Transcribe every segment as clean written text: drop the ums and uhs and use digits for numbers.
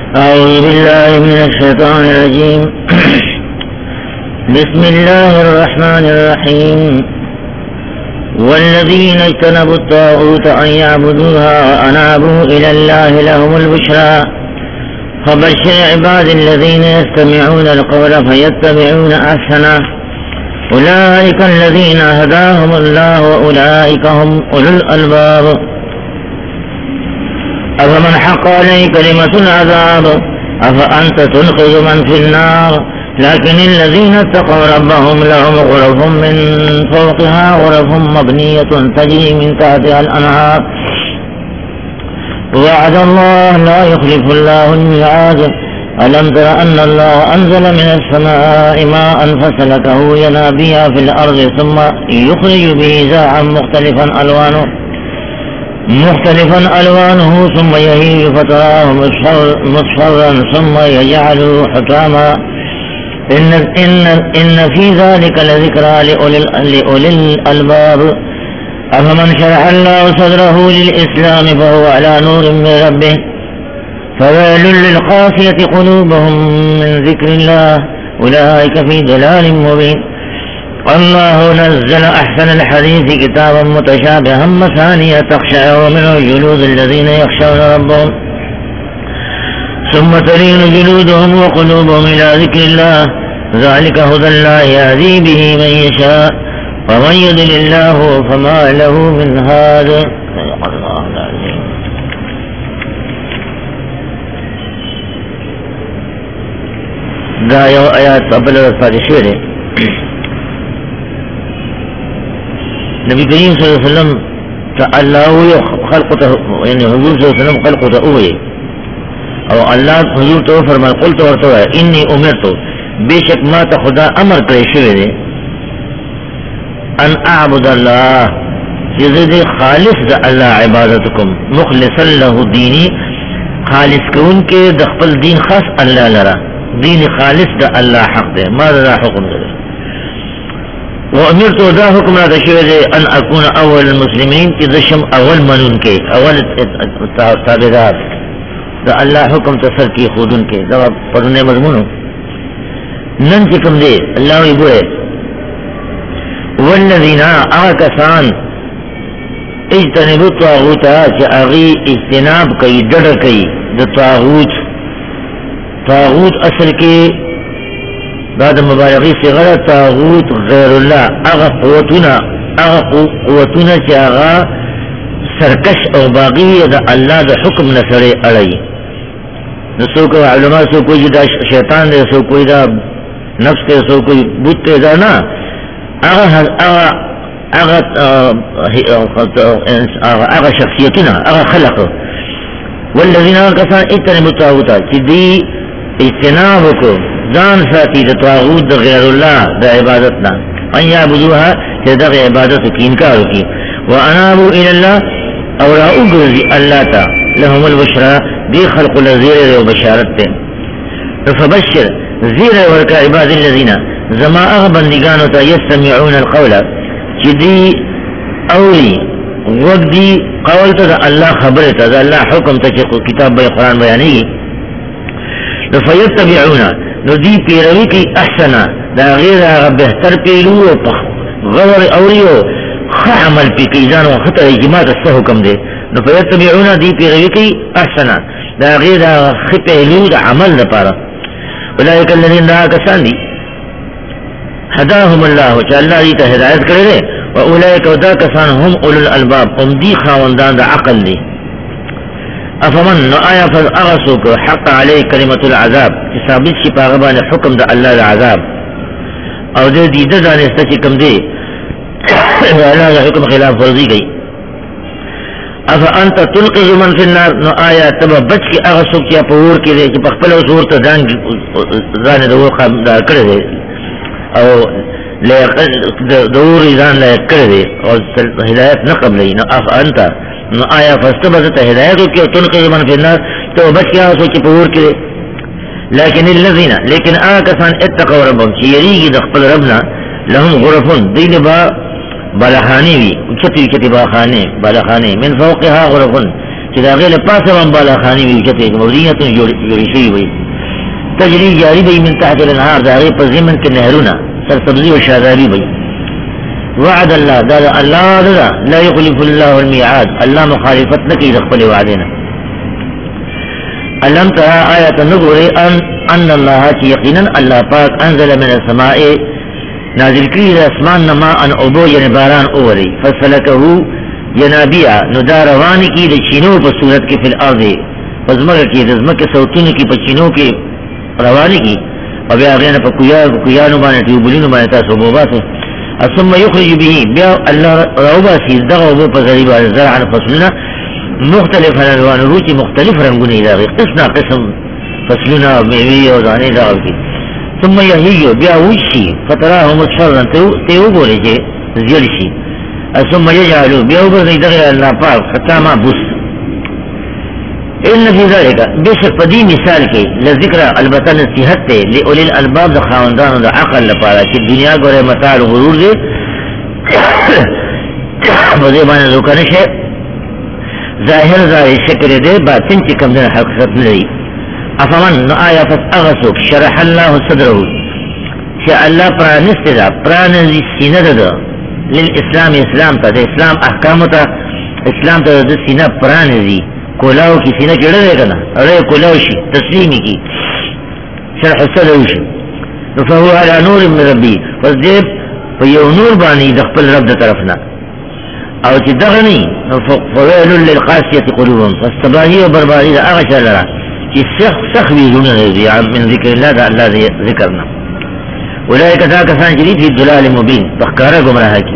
أعوذ بالله من الشيطان الرجيم. بسم الله الرحمن الرحيم. والذين اجتنبوا الطاغوت أن يعبدوها وأنابوا إلى الله لهم البشرى فبشر عباد الذين يستمعون القول فيتبعون أحسنه أولئك الذين هداهم الله وأولئك هم أولو الألباب. أفمن حق عليه كلمة العذاب أفأنت تنقذ من في النار لكن الذين اتقوا ربهم لهم غرف من فوقها غرف مبنية تجري من تحتها الأنهار وعد الله لا يخلف الله الميعاد. ألم تر أن الله أنزل من السماء ماء فسلكه ينابيع في الأرض ثم يخرج به زرعا مختلفا ألوانه ثم يهيج فتراه مصفرا ثم يجعله حطاما إن في ذلك لذكرى لأولي الألباب. أفمن شرح الله صدره للإسلام فهو على نور من ربه فويل للقاسية قلوبهم من ذكر الله أولئك في ضلال مبين. الله نزل أحسن الحديث كتابا متشابها مثانية تقشعر منه جلود الذين يخشون ربهم ثم تلين جلودهم وقلوبهم إلى ذكر الله ذلك هدى الله يهدي به من يشاء ومن يضلل الله فما له من هاد. دا یو آیات ابل پاتې شوی دی. نبی کریم صلی اللہ علیہ وسلم تا اللہ خلق تا یعنی حضور صلی اللہ علیہ وسلم خلق تا اوئی او اللہ حضور تو فرمائے قلت ورطو ہے انی امرتو بے شک ما تا خدا امر کرے شوی دے ان اعبد اللہ چیزے خالص دا اللہ عبادتکم مخلصا لہو دینی خالص کون کے دخپل دین خاص اللہ لرا دین خالص دا اللہ حق دے ما دا حکم دے وامرتو دا حکم را دشوی دے ان اکون اول المسلمین کی دشم اول منون کے اول تابدار دا اللہ حکم تسر کی خودن کے دا پڑھنے مضمونو نن چکم دے اللہ وی بوئے والذین آکسان اجتنبو طاغوتا چا اغی اجتناب کئی ڈڑ کئی دا طاغوت اصل کے بعد مبالغی سے غلط طاغوت غیر اللہ اغا قوتنا چا اغا سرکش او باغی دا اللہ دا حکم نسرے اڑائی نسو کو علماء سو کوئی دا شیطان دے سو کوئی دا نفس دے سو کوئی بوت دے دا نا اغا شخصیتنا اغا خلق والذین آکسان اجتنبوا الطاغوت چی دی اجتناب کو جان ساتھی دا طاغوت دا غیر اللہ دا عبادتنا ان یعبدوها چی دا عبادت کی انکار کی وانابوا الاللہ اور اگرزی اللہ تا لهم البشرى دی خلق لزیر و بشارت تے فبشر زیر ورکا عباد الذین زما اغبندگانو تا یستمعون القول چی دی اولی وقت دی قول تا دا اللہ خبر تا دا اللہ حکم تا چی کتاب بای قرآن بیانی فیتبعون نو دی پیروی کی احسنا دا غیر آغا بہتر پیلو غور اوریو خواہ عمل پی کیزانو خطر اجماعت اس حکم دے نو فیتبعون دی پیروی کی احسنا دا غیر آغا خی پیلو دا عمل دا پارا اولئک اللذین دا کسان دی حداهم اللہ چا اللہ دیتا ہدایت کرے و اولئک دا کسان هم اولو الالباب دی خاوندان دا عقل دی. افمن نو آیا فض اغسوک حق علی کلمت العذاب ثابت شی پاغبان حکم دا اللہ دا عذاب او دے دیدہ دانستا چی کم دے اللہ دا حکم خلاف ورزی گئی. افا انتا تلقز من فی النار نو آیا تبا بچ کی اغسوک چی پور کی دے چی پخپل و صورت زان دا وقع دار کردے او دور ایزان لائق کردے اور ہدایت نقب لئی نو افا انتا نو آیا فاستبزت ہدایتو کی تنقذ من فی النار تو بچ کیا سو چی پور کی دے لیکن اللذین لیکن آکسان اتقوا ربهم چی یریگی دخپل ربنا لهم غرفون دین با بالخانی وی چتی با خانے بالخانے من فوقها غرفون چې دا غیر پاسه هم بالا خانی وي چې مورینه جوړی شي وي تجری جاری وي من تحت الانهار دا غیر په زمن کې نهرونه سرسبزي او شادابي وي وعد الله دا الله لا يخلف الله الميعاد الله مخالفت نکي خپل وعدنا الم ترى آیت نګوري ان الله یقینا الله پاک انزل من السماء نازل کړي د اسمان نما ان ابو یعنی باران اوري فسلكه ينابيع نو روان کی د چینو په صورت کې فل ارض پزماګه کې د زمکه صوتونو کې په چینو کې روان کی او بیا غنه په کویانو باندې ټیوبلینو باندې تاسو وباسه ثم يخرج به بیا الله روبا سي دغه وب په ذریعہ زرع فصلنا مختلف الوان روچی مختلف رنگونه دا قسم فصلنا میوه او دانه دا کی ثم يهيو بیا وشي فتراه مصفرا تیو بوله چې زیل شي ثم يجعلوا بیا وبرني دغه الله پاک ختمه بوس ان في ذلك بشک پدی مثال کې لذکر البته نصیحت ته لاول الالباب د خاوندانو د عقل لپاره چې دنیا ګوره متاع غرور دي په دې باندې لوکانه شي ظاهر شکل دے باطن کی کم دن حقیقت لئی افمن نو آیا فاغسوک شرح اللہ صدرہو کہ اللہ پرانست دا پرانزی سینہ دا للاسلام اسلام تا دا اسلام احکام تا اسلام تا دا سینہ پرانزی کولاو کی سینہ چڑھ دے کنا ارے کولاو شی تسلیمی کی شرح صدرہو شی فهو على نور من ربی فزدیب فیو نور بانی دخپل رب دا طرفنا او چې دغه نه فویل للقاسیه قلوبهم فاستباهی و بربادی دا هغه چا لره چې سخت وي زړونه دي من ذکر الله دا الله ذکرنا اولئک دا کسان چې دي په ضلال مبین بخکاره گمراه کی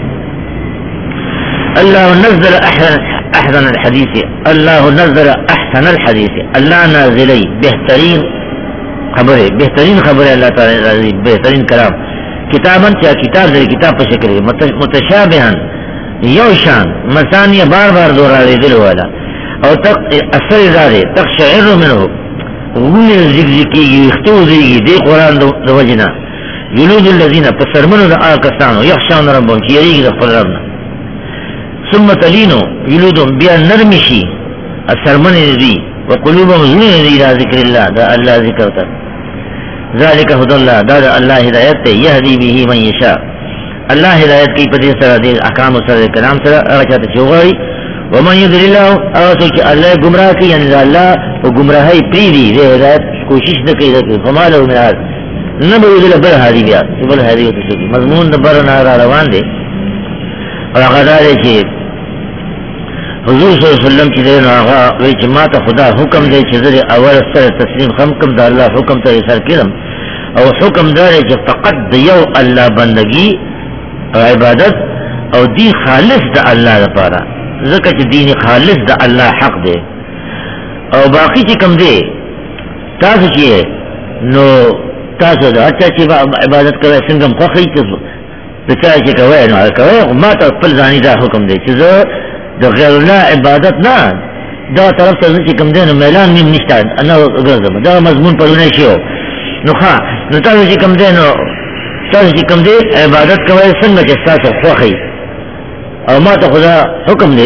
الله نزل احسن الحديث الله نزل احسن الحديث الله نازلی بهترین خبره الله تعالی بهترین کلام کتابا چې کتاب دې کتاب په شکل متشابهن یوشان مسانی بار بار دورا دل والا او تک اثر زاده تقشعر منه ومن الزگزگی اختوزیگی دی قرآن دو وجنا جلود اللذین پسرمنو دا آکستانو یخشان ربهم چی یریگی دا قرآن ربنا ثم تلینو جلودهم بیا نرمشی السرمن دی وقلوبهم زنین دی لا ذکر اللہ دا اللہ ذکرتا ذالک حد اللہ دا اللہ ہدایت یهدی به من یشاء اللہ ہدایت کی پدی سر دے احکام سر کلام سر اچھا چوغاری ومن یضل اللہ اوسو کہ اللہ گمراہ کی یعنی اللہ و گمراہی پریدی دے ہدایت کوشش نہ کی فما له من هذا نبو ذل بر هذه بیا بل هذه تسکی مضمون نبر نہ روان دے اور غدار کہ حضور صلی اللہ علیہ وسلم کی دے ناغا وی جما تا خدا حکم دے کہ اول سر تسلیم خمکم دا اللہ حکم تا سر کرم او حکم دار کہ فقط دیو اللہ بندگی عبادت او دین خالص دا اللہ دا پارا ذکر چی دین خالص دا اللہ حق دے او باقی چی کم دے تاسو چی ہے نو تاسو دا اچھا چی عبادت کرے سنگم خوخی چا چی کوئے نو کوئے ما تا پل زانی دا حکم دے چیزو دا غیر اللہ عبادت نا دا طرف تا چی کم دے نو میلان نیم نشتا انا گرزم دا مضمون پرونه شیو نو خواہ نو تاسو چی کم دے نو تاسو چې کوم دی عبادت کوئ څنګه چې تاسو خوښي او ما ته خدا حکم دی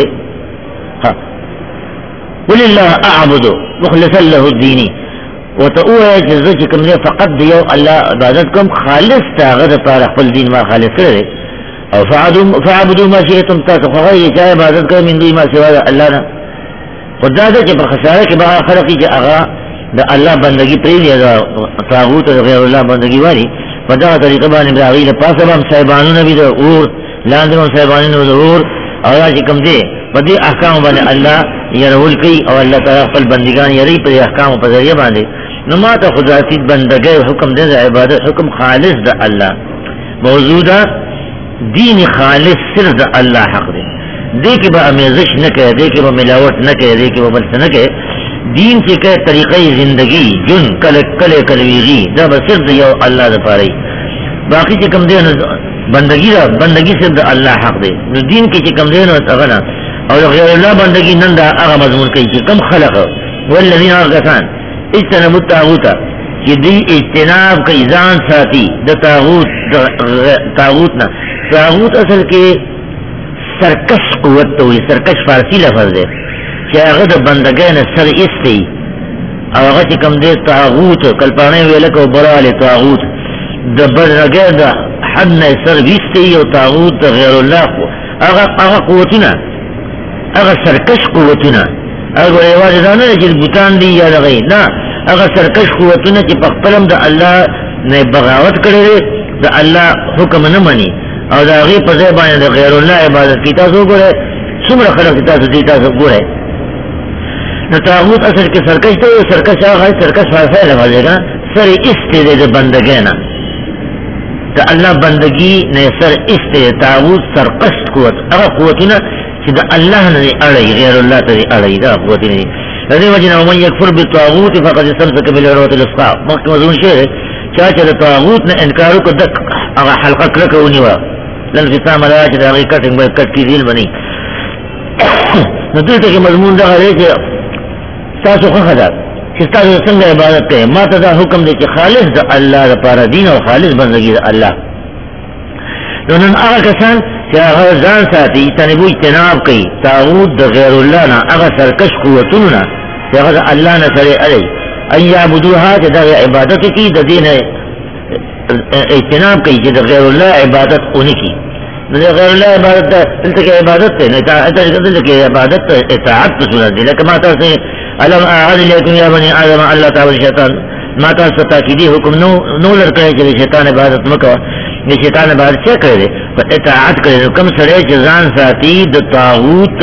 قل الله اعبد مخلصا له الدين وتقوى چې کوم دی فقط دی الله عبادت کوم خالص تاغه پر خپل دین ما خالص کړی او فعبدوا ما شئتم تاسو خوښي چې عبادت کوئ من دون ما سوا الله نه خدا دې چې په خساره کې به خلق چې هغه د الله بندگی پرې دی طاغوت غیر الله بندگی واري فدا طریقہ باندې براغی له پاسه هم صاحبانو نبی د اور لاندې هم صاحبانو د اور او چې کوم دی په دې احکام باندې الله يرول کوي او الله تعالی خپل بندگان یری په احکام په ذریعہ باندې نو ما ته خدای بندګۍ حکم دې عبادت حکم خالص د الله موجوده دین خالص صرف د الله حق دی دې کې به امیزش نه کوي دې کې به ملاوت نه کوي دې کې به بل څه نه کوي دین کی کہ طریقہ زندگی جن کل کلویغی دا صرف یو اللہ دا پاری باقی چی کم دے بندگی صرف دا اللہ حق دے دین کی چی کم دے اغنا اور غیر اللہ بندگی نن دا اغا مضمون کئی چی کم خلق والذین آغتان اجتنبوا الطاغوت کہ دی اجتناب کا ایزان ساتھی دا طاغوتنا طاغوت اصل کے سرکش قوت تو سرکش فارسی لفظ دے چې هغه د بندګۍ نه سر ایستی او هغه چې کوم دی طاغوت کلپانې ویلک او براله طاغوت د بندګۍ د حد نه سر ایستی او طاغوت غیر الله هغه قوتونه هغه سرکش قوتونه هغه یوازې دا نه چې بوتان دي یا دغه نه هغه سرکش قوتونه چې په خپلم د الله نه بغاوت کړي د الله حکم نه مني او دا غي په ځای باندې د غیر الله عبادت کی تاسو ګوره څومره خلک تاسو ګوره نو طاغوت اصل کې سرکش ته سرکش هغه سرکش فاصله لګا سر استده د بندګۍ نه د الله بندگی نه سر استه طاغوت سرکش قوت هغه قوتونه چې د الله نه اړي غیر الله ته اړي دا قوتونه دې وجنه ومن يكفر بالطاغوت فقد استمسك بالعروة الوثقى مخکې مضمون شعر چې د طاغوت نه انکار وکړ د هغه حلقه کړه ونیوه لن فسام لا چې دا غي کټنګ به کټ کی ذیل بني نو دلته کې مضمون دا غوړي چې تاسو خو خدا چې تاسو څنګه عبادت کوئ ما ته دا حکم دی چې خالص د الله لپاره دین او خالص بندګي د الله نو نن هغه کسان چې هغه ځان ساتي تنبو اجتناب کوي طاغوت د غیر الله نه هغه سرکش قوتونه نه چې هغه د الله نه سره اړي ان يعبدوها چې د عبادت کی د دین اجتناب کوي چې د غیر الله عبادت اونې کی نو غیر الله عبادت دلته کې عبادت نه دلته کې عبادت اطاعت سنت دي لکه ما تاسو علم اعاذ الیکم یا بنی آدم الله تعالی شیطان ما تاسو تاکیدی حکم نو لرکړی چې شیطان عبادت مکو د شیطان عبادت څه کړی په اطاعت کړی کوم سره چې ځان ساتي د طاغوت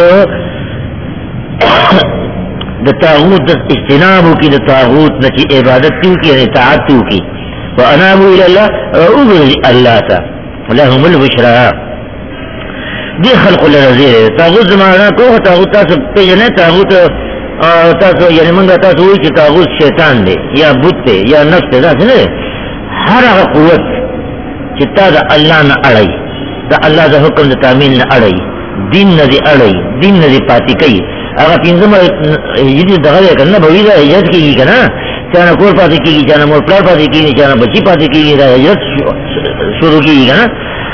اجتناب کی د طاغوت نه چې عبادت کی اطاعت کی وانابوا الى الله واعوذ الله تعالی لهم البشرى دی خلق الرزیل طاغوت زمانہ کو طاغوت تاسو پیژنه طاغوت تاسو یعنی موږ تاسو وایي چې طاغوت شیطان دی یا بت دی یا نفس دی دا څه هر هغه قوت چې تا د الله نه اړي د الله د حکم د تامین نه اړي دین نه دی اړي دین نه دی پاتې کوي هغه پنځمه یدي دغه کنه به ویدا یاد کیږي کنه چې نه کور پاتې کیږي چې نه مور پلار پاتې کیږي چې نه بچی پاتې کیږي دا یاد شروع کیږي کنه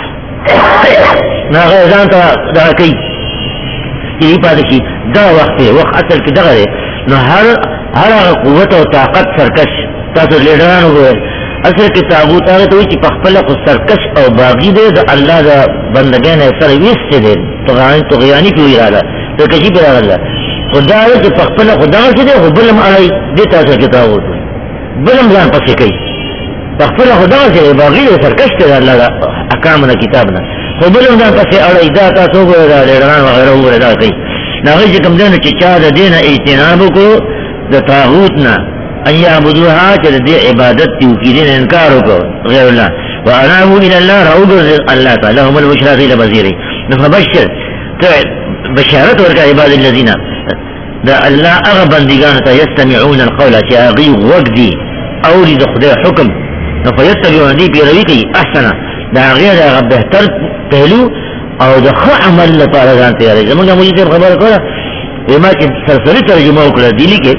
نه غزان ته دا کوي چې پاتې کی دا وخت اصل کې دغه نو هر قوت او طاقت سرکش تاسو لیډرانو وګورئ اصل کې طاغوت هغه ته چې په خپل خو سرکش او باغی دی د الله د بندګۍ نه سره ویسته دی طغیانی کوي راځه ته کشي پر راځه خدای چې په خپل خدای چې دی خو بلم علی دې تاسو کې طاغوت بلم ځان پسې کوي په خپل خدای چې باغی دی سرکش دی الله د احکام نه کتاب نه خو بلم ځان پسې اړای دا تاسو وګورئ لیډران وغیرہ وګورئ دا کوي ناغی چې کوم دین چې چا د دین اجتناب کو د طاغوت نه ان يعبدوها چې د عبادت یو کې دین انکار وکړ غیر الله وانابوا الى الله رعود الله تعالی هم البشرى ذي البصير فبشر بشارت ورکا عباد الذين دا الله هغه بندگان ته يستمعون القول چې هغه وګدي اوري د خدای حکم نو فيتبعون دي پیروي کوي احسن دا غیر هغه بهتر پهلو او د ښه عمل لپاره ځان تیارې زمونږ مولوي خبره کوله وما چې سرسري ترجمه وکړه دي لیکي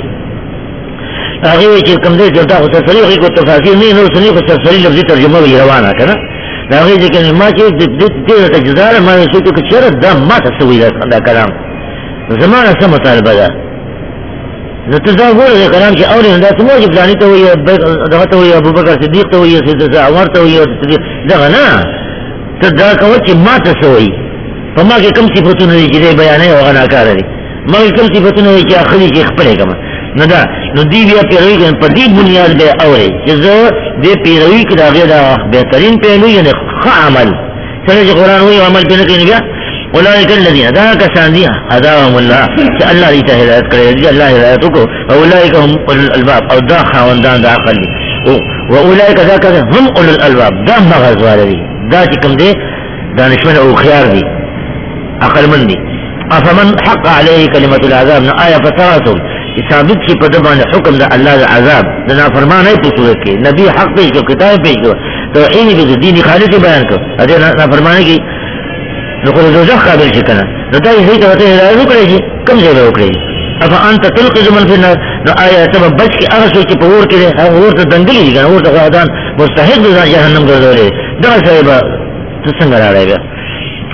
هغه چې کوم دې چې دا سرسري هغه کو تفاسیر نه نو سني کو سرسري لفظي ترجمه وی روانه کړه دا هغه چې ما چې دې تجزار ما شو ته چیرې دا ما تسوي دا کلام زمانه سم مطالبه ده نو ته دا وایې کلام چې اوري دا څه موجب ځاني ته وي دغه ته وي ابو بکر صدیق ته وي سید عمر ته وي صدیق دا نه ته دا کوم چې ما تسوي په ما کې کوم صفاتونه دي چې بیانې او غنا کار دي ما کوم صفاتونه چې اخلي چې خپل کوم نه دا نو دی بیا پیروي په دې بنیاد به اوري چې زه دې پیروي کې دا غیر بهترین پیلو یعنی ښه عمل سره چې قرآن وایي عمل پنه کوي بیا اولئک الذین دا کسان دي هداهم الله چې الله دې ته هدایت کړی دی الله هدایت وکړو اولئک هم اولو الالباب او دا خاوندان د عقل دي او اولئک ذاک هم اولو الالباب دا مغز والدي دا چې کوم دي دانشمن او خيار دي عقل من دي افمن حق عليه كلمه العذاب نو آیا فتاسو ثابت شي په دبان حکم د الله د عذاب د نافرمانی په صورت کې نبی حق پیش کو کتاب پیش کو توحید به دین خالص بیان کو اته نافرمانی کی نو کو دوزخ قابل شي کنه نو دا یې ته ته هدایت وکړي کوم ځای وکړي اف انت تلقي من في النار نو آیا ته بچ کی هغه څه چې په ور کې هغه ورته دنګلي کنه ورته غادان مستحق د جهنم ګرځولې دا څه به څنګه راړې بیا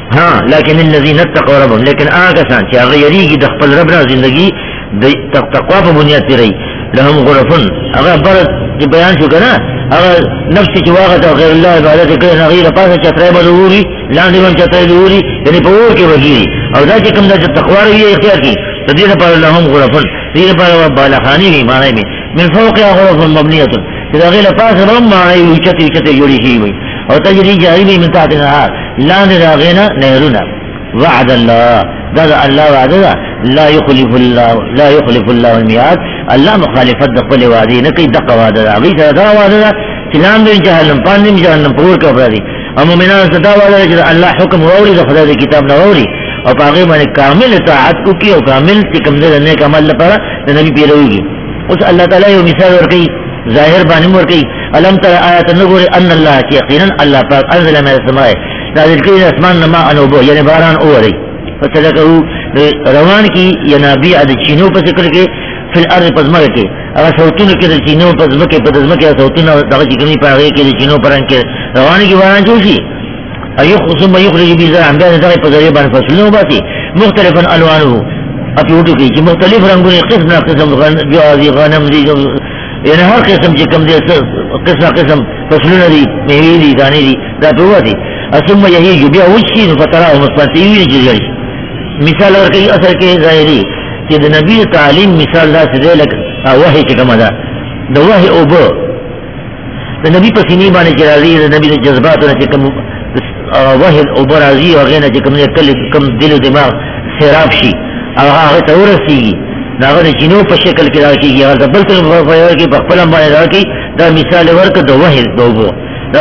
ہاں لیکن الذین اتقوا ربهم لیکن آگا سان چی آگا یریگی دخپل ربنا زندگی تقوی پا بنیاد تی رئی لهم غرفن آگا برد جی بیان شو کنا آگا نفسی چی واغتا غیر اللہ عبادت کرن غیر پاسا چترائی با ظهوری لاندی من چترائی ظهوری یعنی پا اور کے وگیری او دا چی کم دا چی تقوی روی اختیار کی دین پر لهم غرفن دین پر بالاخانی بھی معنی میں من فوق غرف مبنیت دا غیر پاسا بم معنی وچتی جوڑی شی ہوئی اور تجری جاری بھی من تحت نهار لان راغینا نهرونا وعد اللہ دا اللہ وعد دا لا يخلف اللہ المیاد اللہ مخالفت دقل وعدی نکی دق وعد دا غیث دا وعد دا چلان بین جہلم پاندیم جہلم پور کا افرادی اما منان سدا وعد دا اللہ حکم ووری دا خدا دا کتاب نووری اور پاغی مانے کامل اطاعت کو کی اور کامل چکم دے نیک عمل لپارا دا نبی پیروی گی اس اللہ تعالی یو مثال ورکی ظاہر بانیم ورکی علم تر آیت نگور ان اللہ کی یقینا اللہ پاک انزل من السماء نازل کی اسمان نما انوبو یعنی باران اوری فصدقہو روان کی ینابیع دا چینو پس کر کے فی الارض پزمک کے اگر سوتون کے دا چینو پزمک پزمک یا سوتون دا چکنی پاگے کے دا چینو پران کے روان کی باران چوشی ثم یخرج بی زرعن بیان زرعی پزری بان فصلوں باتی مختلفا الوانو اپیوٹو کی چی مختلف رنگونی قسم جوازی غنم دی یعنی ہر قسم چی کم دے قسم فصلون دی مہوی دی دانی دی دا پروا دی ثم یہی جو بیا وچی فترہ مصفاتیوی چیز گری مثال اور کئی اثر کے ظاہری کہ دا نبی تعلیم مثال دا سے دے لک وحی چکم دا دا وحی اوبو دا نبی پسینی بانے چرازی دا نبی دا جذباتو نا چکم وحی اوبو رازی وغینا چکم دل و دماغ سیراب شی آغا تورسی گی ناغا دا چینو پا شکل کی راکی گی آغا دا بلکل فیار کی پخپلم بانے راکی دا مثال ورک دا وحی اوبو دا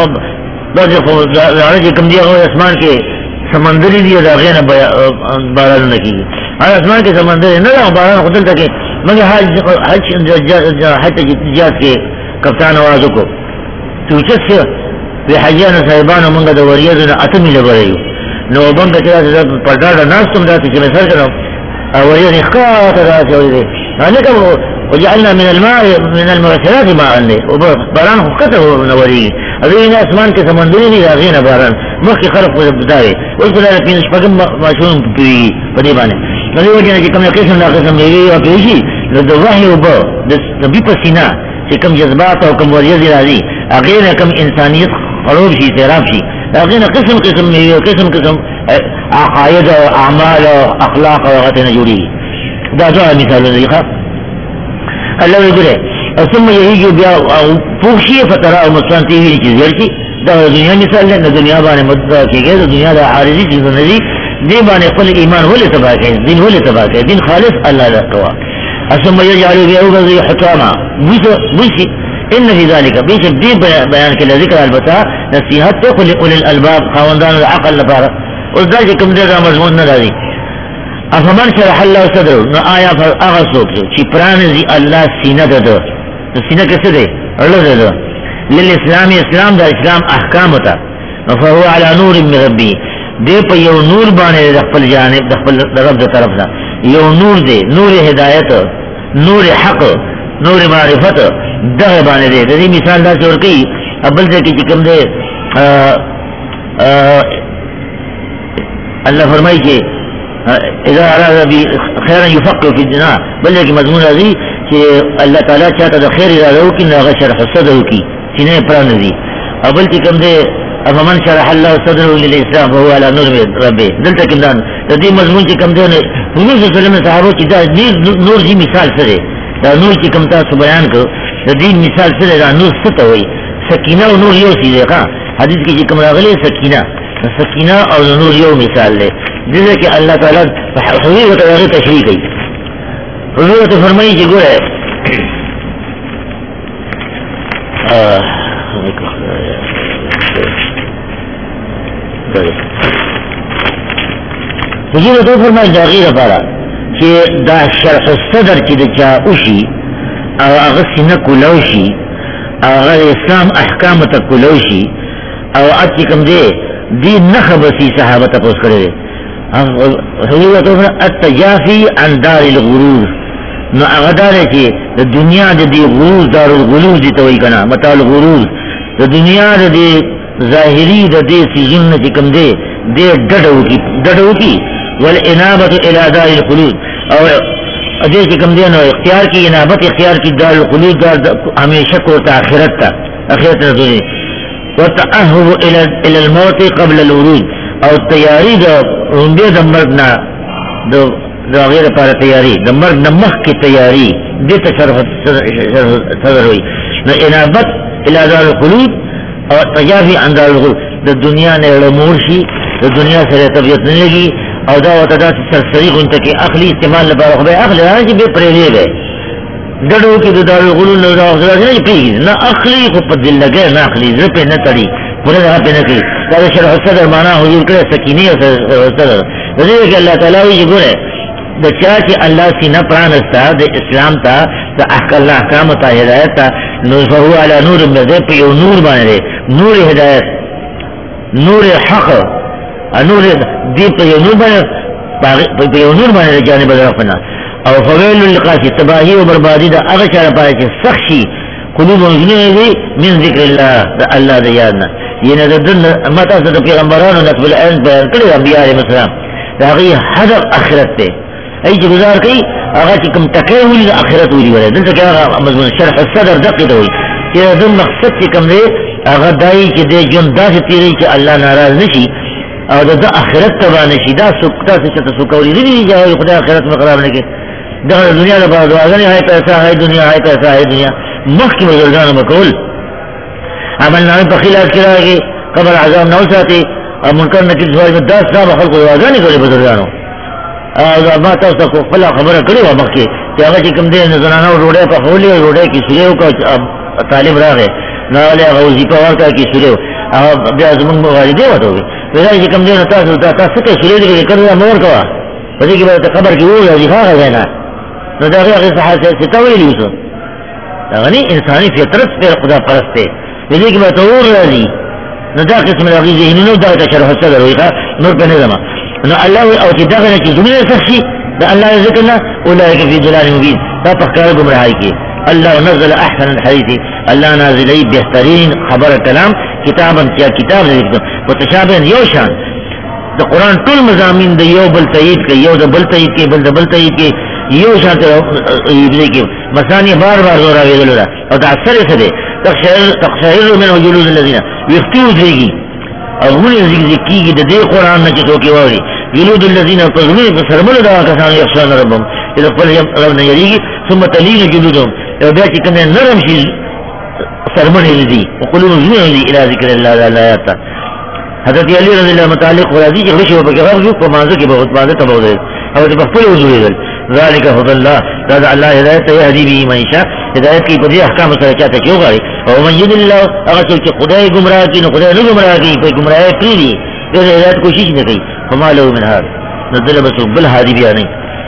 چکم دیا غور اسمان کے سمندری دیا دا غینا باران نکی گی اسمان کے سمندری نا باران خودل تکے مگر حج جات کے کپتان آوازو کو توچت سے وی حجیان صاحبان منگا دا وریادنا اتمی لبریو نو بنگا چلا سے پردار دا ناس تم داتی چمی سر کنو وریادن اخکات دا چوئی دے لکا وجعلنا من الماء من المغسرات ماء اندے باران خکت نوری ادوین اسمان کے سمندری نہیں راغین باران مخی خرف بداوے اس پر پین شپگم معشون پیوی پدی بانے نو وجہ چی کم قسم دا قسم بیوی و پیوشی دا وحی و با نبی پسینا چی کم جذبات و کم وریادی رازی اغین کم انسانیت خروب شی سیراب شی اغین قسم قسم بیوی و قسم عقائد و اعمال و اخلاق و غتنا جوڑی دا دعا مثال دیخوا اللہ ویدرے ثم یہی جو بیا پوکشی فترہ و مصفانتی ہوئی چیز یرچی دا دنیا مثال ہے نا دنیا بانے مدد کی گئے دنیا دا عارضی چیز نزی دی بانے قل ایمان ولی تباہ کے دین ولی تباہ کے دین خالص اللہ لکوا ثم یجعلو بیاو بزی حکاما بوشی ان فی ذالک بیشک دی بیان کے لذکر البتا نصیحت تو قل الالباب خواندان العقل لپارا اس دا چکم دے دا مضمون ندازی افمن شرح اللہ صدر نو آیا فر اغسوک چی پرانزی اللہ سینہ دا سینہ کسے دے اللہ دا للاسلام اسلام دا اسلام احکام تا فهو على نور من ربی دے پا یو نور بانے دخپل جانب دخپل رب دا طرف دا یو نور دے نور ہدایت نور حق نور معرفت دا بانے دے دی مثال دا چور کئی ابل دے کی چکم دے اللہ فرمائی کہ اذا اراد بی خیرا یفقه فی الدین بلکہ کہ مضمون ازی کہ اللہ تعالی چاہتا دا خیر ارادہ کی نہ شرح صدر کی سینے پران دی ابل کی کم دے افمن شرح اللہ صدره للاسلام وهو على نور ربه دلتا کمدان دی مضمون کی کم دے حضور صلی اللہ علیہ وسلم صحابہ کی دا نور جی مثال سرے دا نور کی کم تا بیان کرو دا دی مثال سرے دا نور ستا ہوئی سکینہ و نور یو سیدے خواہ حدیث کی جی کم راغلے سکینہ اور نور یو مثال لے جیسے کہ اللہ تعالیٰ حضور و تعالیٰ تشریح کی حضور تو فرمائی جی گو ہے حضور تو فرمائی جاغیر پارا کہ دا شرح الصدر چی دا چاوشی او اغسینا کلوشی او اغر اسلام احکام تا کلوشی او اچی کم دے دی نخبسی صحابہ تا پوس کرے حضور تو التجافی عن دار الغرور نو اغدار چی دنیا دی غرور دار الغرور دی توئی کنا مطال غرور دنیا دی ظاہری دی سیزن چی کم دے دے ڈڈو کی والانابت الى دار الخلود اور دے چکم دے نو اختیار کی انابت اختیار کی دار الخلود دار ہمیشہ کو تا آخرت رسولی وتأهب الى الموت قبل الورود اور تیاری دا رنبے دا مرگنا دا غیر پارا تیاری دا مرگ نمخ کی تیاری دیتا صدر ہوئی انابت الى دار الخلود اور تجافی عن دار الخلود دا دنیا نے رمورشی دا دنیا سے طبیعت نہیں لگی اور دا وطدا سے سرسری گنتا کی اخلی استعمال لبارا خبای اخلی رانا جی بے پریدے گئے ڈڑو کی دا دار الخلود دا افضل جی پیگی نا اخلی خود پا دل لگے نا اخلی زرپے نا تڑی پورے دا پہ نکی دا شرح الصدر مانا حضور کرے سکینی صدر وزیر کہ اللہ تعالیٰ ہوئی جی گرے دا چاچی اللہ سینہ پرانستا دا اسلام تا دا اللہ احکام تا ہدایت تا فہو علی نور مردے پہ یو نور بانے دے نور ہدایت نور حق نور دی پہ یو نور بانے دے جانب رفنا او فویل للقاسی تباہی و بربادی دا اغشار پائے چھ سخشی قلوب مجنوعی دی من ذکر اللہ دا اللہ دا یادنا یہ نا دا دن متا سا دا پیغمبران و نقب العین بیان کرے انبیاء علیہ السلام دا غی حضر آخرت تے ای چی گزار کئی آغا چی کم تکے ہوئی دا آخرت ہوئی ولے دلتا کیا آغا مضمون شرح الصدر دقی دا ہوئی یہ دن مقصد چی کم دے آغا دائی چی دے جن دا سی تیرے چی اللہ ناراض نشی اور دا آخرت تبا نشی دا سکتا سے چتا سکوری دی جاوی خدا آخرت میں قرار نکے دا دنیا دا بارد آگانی ہائی پیسہ ہائی دنیا ہائی پیسہ ہائی دنیا مخی مزردان مکول عمل نامی پخیلات کرا گے قبر عذاب نو ساتے اور منکر نکل سوالی میں 10 سال خلق دا آگانی کرے بزردانو ما تاسو کو فلا خبره کړې و مخکې چې هغه چې کوم دې زنانه روډه په خولي روډه کې سوريو کا طالب راغی نو له غوځي په ورته کې سوريو او بیا زمونږ والدې وته وي وایي چې کوم دې تاسو ته سوريو دې کړو مور کوا په دې کې به خبر کې وو چې هغه غنا نو دا هغه صحابه چې تاویل یوسو دا غني انساني فطرت پر خدا پرسته دې کې به تور راځي نو دا قسم راځي ذهنونو دا شرح صدر وي نور په نظام نو الله او چې دغه چې جمله سخشي دا الله ذکرنا اولئک فی ضلال مبین دا پخکار گمراهی کی اللہ نزل احسن الحدیث اللہ نازلی بہترین خبر کلام کتابا کیا کتاب ذکر متشابہ یوشان دا قرآن طول مضامین دا یو بل تایید کے یو دا بل تایید کے بل دا بل تایید کے یوشان ابلی کے مسانی بار بار زورا ویدلو دا اور دا اثر سدے تقشعر من وجلود الذین ویختیو دریگی اور غنی ذکی کی دا دے قرآن نا چسو کی واری جلود الذین فضلون بسرمل دا کسان یخشان ربهم اذا قل ربنا یریگی ثم تلین جلودهم او بیاتی کم نرم شی سرمل لدی وقلون جنوع لدی الى ذکر اللہ آیاتا حضرت علی رضی اللہ متعلق ورازی چی غشو پاکی غرب جو پمانزو کی بہت بازت تباو دے او تبخفل وزوری دل ذالک فضل اللہ رضا اللہ ہدایت یهدی بھی من شاء ہدایت کی پدی احکام سرچاتا کیوں غاری او من ید اللہ اغسو کی خدای گمراہ کی نو خدای نو گمراہ کی پای گمراہ پیلی پھر ہدایت کوشش نہ کی فما له من هذا نزل بس بالهادي بياني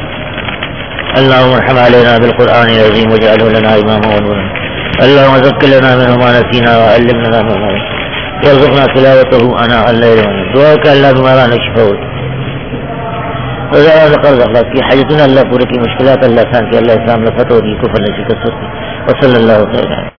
اللهم ارحم علينا بالقرآن العظيم واجعله لنا إماما ونورا اللهم ذكر لنا منه ما نسينا وعلمنا منه ما وارزقنا تلاوته أناء الليل والنهار دعاك الله بما لا نكشفه وزارة قرض أخلاق في حاجتنا الله پورے کی مشکلات اللہ سان کے اللہ اسلام لفتح و دی کفر نشکست وصلی اللہ تعالی